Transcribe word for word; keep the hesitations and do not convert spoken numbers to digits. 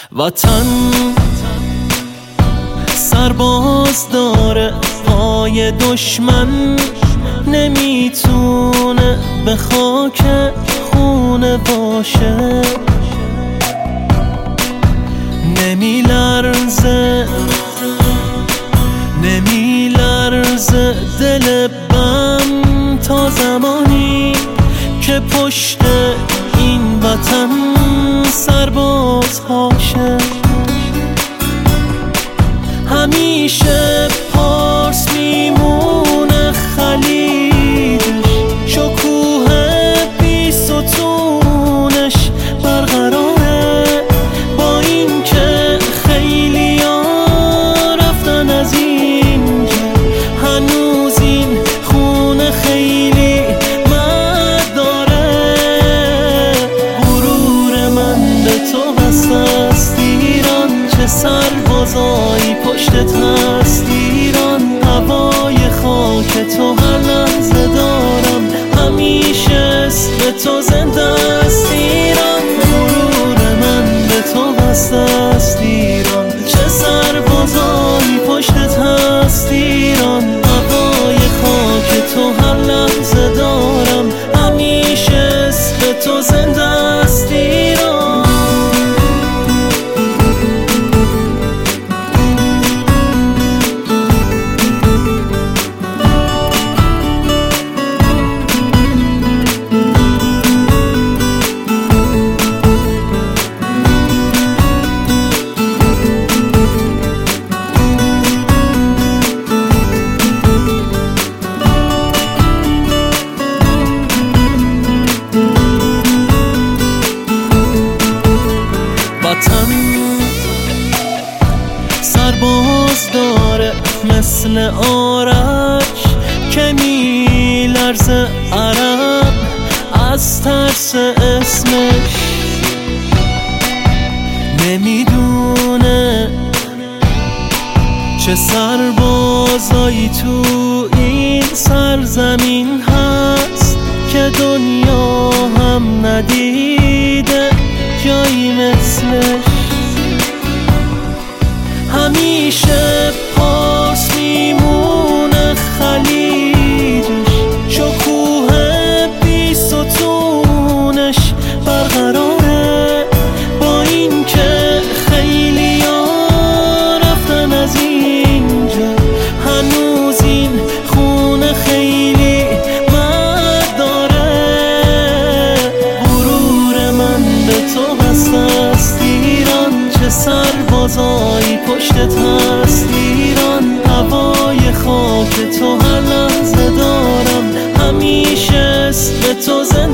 وطن سرباز داره، پای دشمن نمیتونه به خاک خونه باشه. نمی لرزه نمی لرزه دل بم تا زمانی که پشت این وطن سرباز هاشه. همیشه پارس میمونه خلیجش، شکوه بی ستونش برقراره. با این که خیلی ها رفتن از اینجا، هنوز این خونه خیلی مرد داره. غرور من به تو بسته است ایران، چه سربازایی پشتت هست ایران. هوای خاک تو هر لحظه دارم، همیشه اسم تو زنده است ایران. غرور من به تو بسته است ایران، چه سربازایی پشتت هست ایران. هوای خاک تو هر لحظه دارم، همیشه اسم تو زنده است ایران. وطن سرباز داره مثل آرش که میلرزه عرب از ترس اسمش. نمیدونه چه سربازایی تو این سرزمین هست که دنیا هم ندیده جایی مثلش. همیشه پارس میمونه خلیجش، شکوه بی ستونش برقراره. با این که خیلی ها رفتن از اینجا، هنوز این خونه خیلی مرد داره. غرور من به تو بسته است ایران، چه سربازایی پشتت هست ایران. هوای خاک تو هر لحظه دارم، همیشه اسم تو زنده